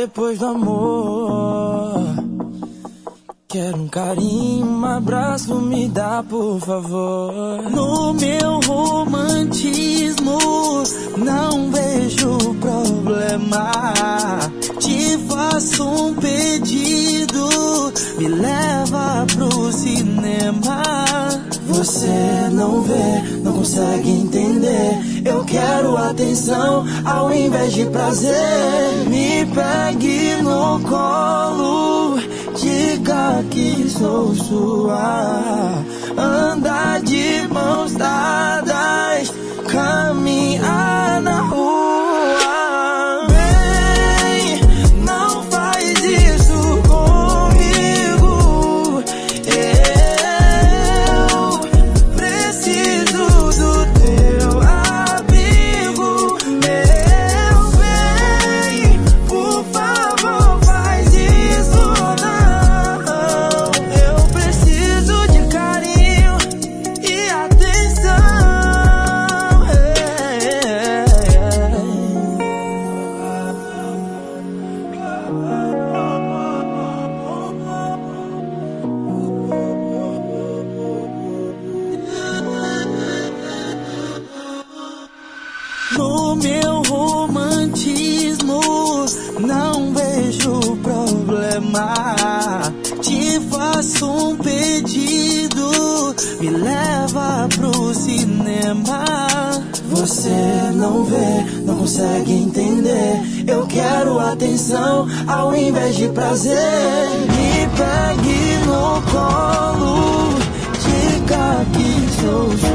depois do amor. Quero um carinho, um abraço, me dá por favor. No meu romantismo não vejo problema. Te faço um pedido, me leva pro cinema. Você não vê, não consegue entender. Eu quero atenção ao invés de prazer. Me pegue no colo, diga que sou sua. Andar de mãos dadas, caminhar na rua. Bem, não faz isso comigo. Eu preciso do teu abrigo. Meu bem, por favor, faz isso não. Eu preciso de carinho e atenção. No meu romantismo não vejo problema. Te faço um pedido, me leva pro cinema. Você não vê, não consegue entender. Eu quero atenção ao invés de prazer. Me pegue no colo, diga que sou